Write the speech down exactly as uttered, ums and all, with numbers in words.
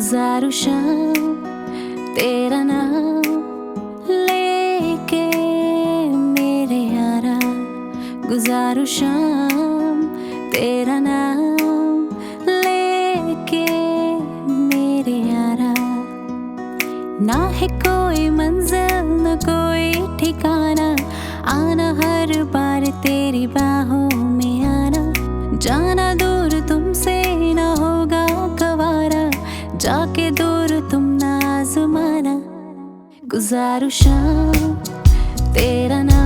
गुजारू शाम तेरा नाम लेके मेरे यारा, गुजारू शाम तेरा नाम लेके मेरे यारा। ना है कोई मंजिल न कोई ठिकाना, आना हर बार तेरी बाहों में आना। जाना दूर तुमसे न होगा गवारा, जाके दूर तुम ना आज़माना। गुजारू शाम तेरा नाम